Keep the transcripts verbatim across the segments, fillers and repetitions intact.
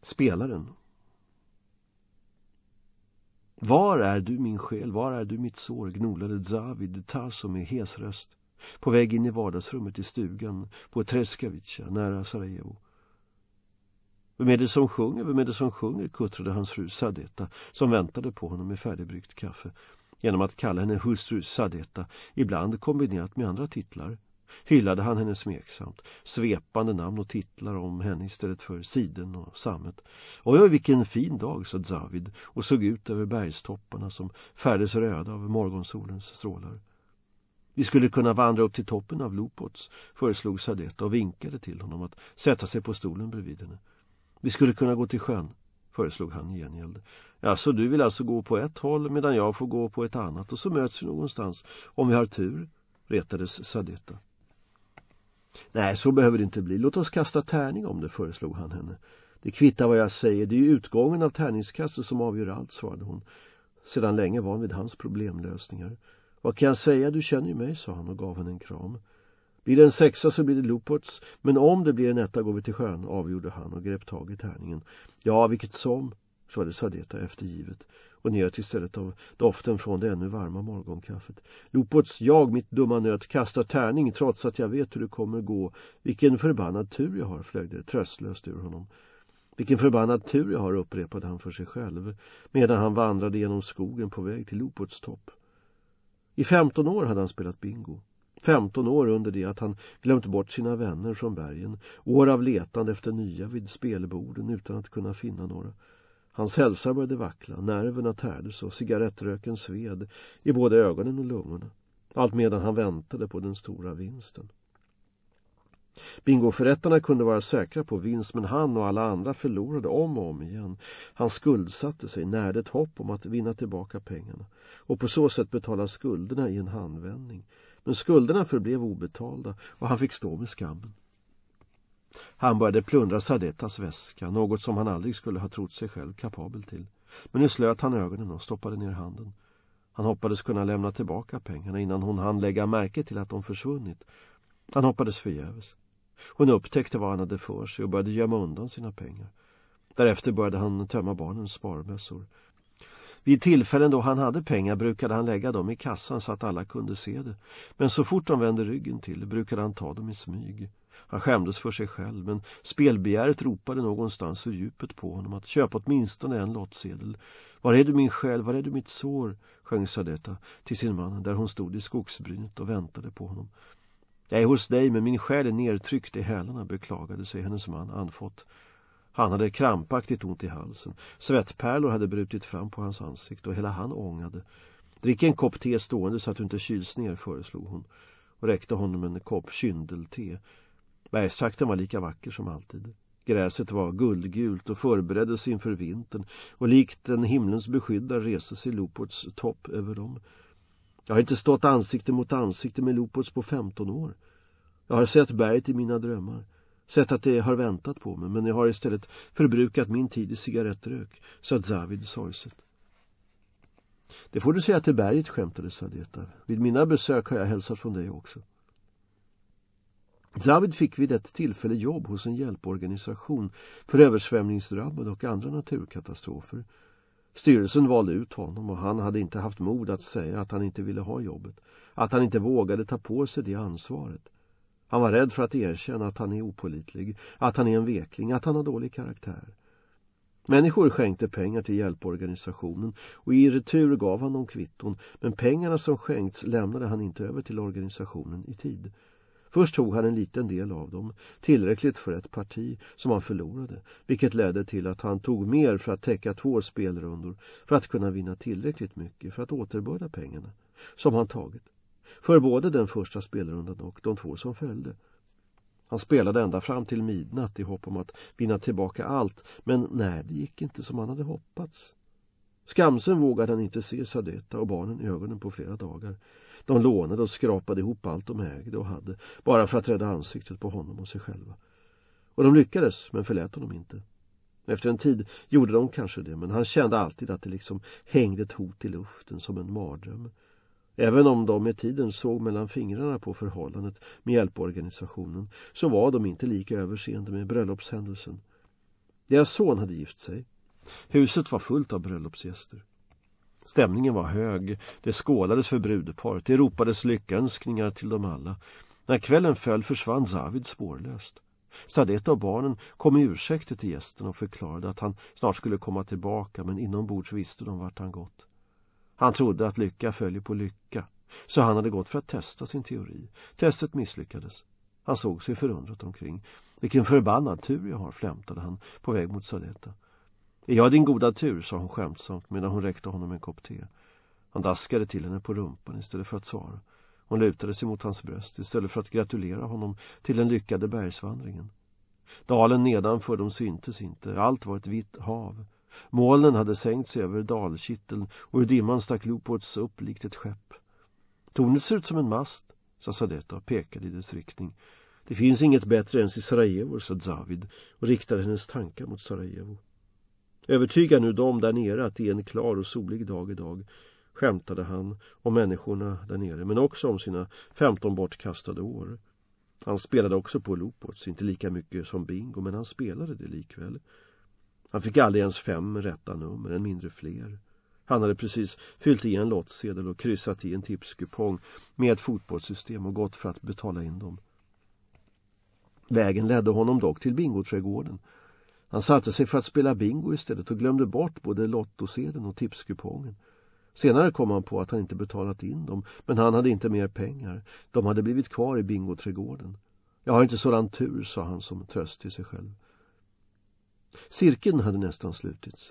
Spelaren. Var är du min själ, var är du mitt sår, gnolade Zavid Taso med hes röst, på väg in i vardagsrummet i stugan på Treskavica nära Sarajevo. Vem är det som sjunger, vem är det som sjunger, kuttrade hans fru Sadeta, som väntade på honom med färdigbryggt kaffe, genom att kalla henne hustru Sadeta, ibland kombinerat med andra titlar. Hyllade han henne smeksamt, svepande namn och titlar om henne istället för Siden och Sammet. Oj, oj, vilken fin dag, sa Zavid och såg ut över bergstopparna som färdes röda av morgonsolens strålar. Vi skulle kunna vandra upp till toppen av Lupots, föreslog Sadeta och vinkade till honom att sätta sig på stolen bredvid henne. Vi skulle kunna gå till sjön, föreslog han i gengäld. Ja, så du vill alltså gå på ett håll medan jag får gå på ett annat och så möts vi någonstans. Om vi har tur, retades Sadeta. Nej, så behöver det inte bli. Låt oss kasta tärning om det, föreslog han henne. Det kvittar vad jag säger, det är ju utgången av tärningskastet som avgör allt, svarade hon. Sedan länge van vid hans problemlösningar. Vad kan jag säga, du känner ju mig, sa han och gav henne en kram. Blir det en sexa så blir det Lupots, men om det blir en etta går vi till sjön, avgjorde han och grep tag i tärningen. Ja, vilket som, svarade Sadeta eftergivet och njöt istället av doften från det ännu varma morgonkaffet. Lupots, jag, mitt dumma nöt, kastar tärning trots att jag vet hur det kommer gå. Vilken förbannad tur jag har, flög det tröstlöst ur honom. Vilken förbannad tur jag har, upprepade han för sig själv, medan han vandrade genom skogen på väg till Lupots topp. I femton år hade han spelat bingo. femton år under det att han glömt bort sina vänner från bergen. År av letande efter nya vid spelborden utan att kunna finna några. Hans hälsa började vackla, nerverna tärdes och cigarettröken sved i både ögonen och lungorna. Allt medan han väntade på den stora vinsten. Bingoförrättarna kunde vara säkra på vinst, men han och alla andra förlorade om och om igen. Han skuldsatte sig, närde ett hopp om att vinna tillbaka pengarna och på så sätt betala skulderna i en handvändning. Men skulderna förblev obetalda och han fick stå med skammen. Han började plundra Sadetas väska, något som han aldrig skulle ha trott sig själv kapabel till. Men nu slöt han ögonen och stoppade ner handen. Han hoppades kunna lämna tillbaka pengarna innan hon hann lägga märke till att de försvunnit. Han hoppades förgäves. Hon upptäckte vad han hade för sig och började gömma undan sina pengar. Därefter började han tömma barnens sparmössor. Vid tillfällen då han hade pengar brukade han lägga dem i kassan så att alla kunde se det. Men så fort de vände ryggen till brukade han ta dem i smyg. Han skämdes för sig själv, men spelbegäret ropade någonstans ur djupet på honom att köpa åtminstone en lottsedel. Var är du min själ, var är du mitt sår, sjöng Sadeta till sin man där hon stod i skogsbrynet och väntade på honom. Jag är hos dig, men min själ är nedtryckt i hälarna, beklagade sig hennes man anfått. Han hade krampaktigt ont i halsen. Svettpärlor hade brutit fram på hans ansikte och hela han ångade. Drick en kopp te stående så att du inte kyls ner, föreslog hon och räckte honom en kopp kyndelte. Bergstrakten var lika vacker som alltid. Gräset var guldgult och förbereddes inför vintern och likt en himlens beskyddare reste sig Lupots topp över dem. Jag har inte stått ansikte mot ansikte med Lupots på femton år. Jag har sett berget i mina drömmar. Sett att det har väntat på mig, men jag har istället förbrukat min tid i cigarettrök, sa Zavid sorgset. Det får du säga till berget, skämtade Sadeta. Vid mina besök har jag hälsat från dig också. Zavid fick vid ett tillfälle jobb hos en hjälporganisation för översvämningsdrabbade och andra naturkatastrofer. Styrelsen valde ut honom och han hade inte haft mod att säga att han inte ville ha jobbet, att han inte vågade ta på sig det ansvaret. Han var rädd för att erkänna att han är opålitlig, att han är en vekling, att han har dålig karaktär. Människor skänkte pengar till hjälporganisationen och i retur gav han dem kvitton, men pengarna som skänkts lämnade han inte över till organisationen i tid. Först tog han en liten del av dem, tillräckligt för ett parti som han förlorade, vilket ledde till att han tog mer för att täcka två spelrundor för att kunna vinna tillräckligt mycket för att återbörda pengarna som han tagit. För både den första spelrundan och de två som följde. Han spelade ända fram till midnatt i hopp om att vinna tillbaka allt, men nej, det gick inte som han hade hoppats. Skamsen vågade han inte se Sadeta och barnen i ögonen på flera dagar. De lånade och skrapade ihop allt de ägde och hade, bara för att rädda ansiktet på honom och sig själva. Och de lyckades, men förlät honom inte. Efter en tid gjorde de kanske det, men han kände alltid att det liksom hängde ett hot i luften som en mardröm. Även om de med tiden såg mellan fingrarna på förhållandet med hjälporganisationen så var de inte lika överseende med bröllopshändelsen. Deras son hade gift sig. Huset var fullt av bröllopsgäster. Stämningen var hög, det skålades för brudeparet, det ropades lyckönskningar till dem alla. När kvällen föll försvann Zavid spårlöst. Sadeta och barnen kom i ursäkter till gästen och förklarade att han snart skulle komma tillbaka, men inombords visste de vart han gått. Han trodde att lycka följer på lycka, så han hade gått för att testa sin teori. Testet misslyckades. Han såg sig förundrat omkring. Vilken förbannad tur jag har, flämtade han på väg mot Sadeta. Är jag din goda tur, sa hon skämtsamt medan hon räckte honom en kopp te. Han daskade till henne på rumpan istället för att svara. Hon lutade sig mot hans bröst istället för att gratulera honom till den lyckade bergsvandringen. Dalen nedanför dem syntes inte. Allt var ett vitt hav. Molnen hade sänkt sig över dalkitteln och ur dimman stack Lopots upp likt ett skepp. Tornet ser ut som en mast, sa Sadeta och pekade i dess riktning. Det finns inget bättre än i Sarajevo, sa Zavid och riktade hennes tankar mot Sarajevo. Övertyga nu dem där nere att det är en klar och solig dag idag, skämtade han om människorna där nere, men också om sina femton bortkastade år. Han spelade också på Lopots, inte lika mycket som bingo, men han spelade det likväl. Han fick aldrig ens fem rätta nummer, än mindre fler. Han hade precis fyllt i en lottsedel och kryssat i en tipskupong med ett fotbollssystem och gått för att betala in dem. Vägen ledde honom dock till bingoträdgården. Han satte sig för att spela bingo istället och glömde bort både lottosedeln och tipskupongen. Senare kom han på att han inte betalat in dem, men han hade inte mer pengar. De hade blivit kvar i bingoträdgården. Jag har inte sådan tur, sa han som tröst till sig själv. Cirkeln hade nästan slutits.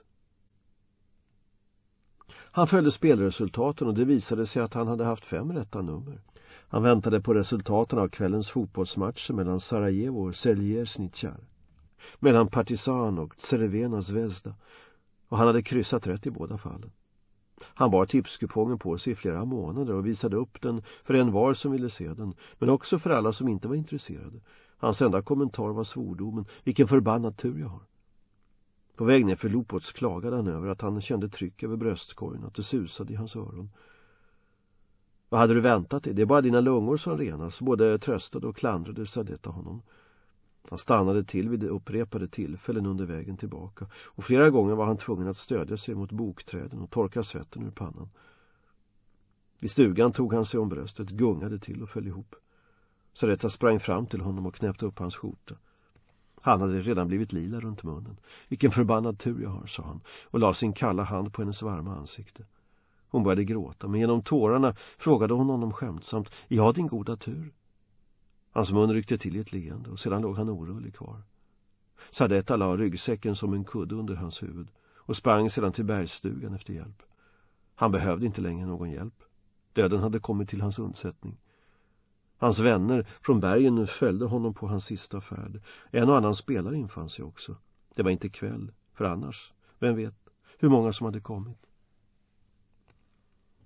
Han följde spelresultaten och det visade sig att han hade haft fem rätta nummer. Han väntade på resultaten av kvällens fotbollsmatcher mellan Sarajevo och Seljersnichar, mellan Partizan och Crvena Zvezda, och han hade kryssat rätt i båda fallen. Han bar tipskupongen på sig i flera månader och visade upp den för en var som ville se den, men också för alla som inte var intresserade. Hans enda kommentar var svordomen: vilken förbannad tur jag har. På väg ner för Lopots klagade han över att han kände tryck över bröstkorgen och att det susade i hans öron. Vad hade du väntat dig? Det är bara dina lungor som renas, både tröstade och klandrade Sadeta honom. Han stannade till vid upprepade tillfällen under vägen tillbaka, och flera gånger var han tvungen att stödja sig mot bokträden och torka svetten ur pannan. Vid stugan tog han sig om bröstet, gungade till och föll ihop. Sadeta sprang fram till honom och knäppte upp hans skjorta. Han hade redan blivit lila runt munnen. Vilken förbannad tur jag har, sa han och la sin kalla hand på hennes varma ansikte. Hon började gråta, men genom tårarna frågade hon honom skämtsamt: är jag din goda tur? Hans mun ryckte till i ett leende och sedan låg han orullig kvar. Sadeta la ryggsäcken som en kudde under hans huvud och sprang sedan till bergsstugan efter hjälp. Han behövde inte längre någon hjälp. Döden hade kommit till hans undsättning. Hans vänner från bergen följde honom på hans sista färd. En och annan spelare infann sig också. Det var inte kväll, för annars, vem vet hur många som hade kommit.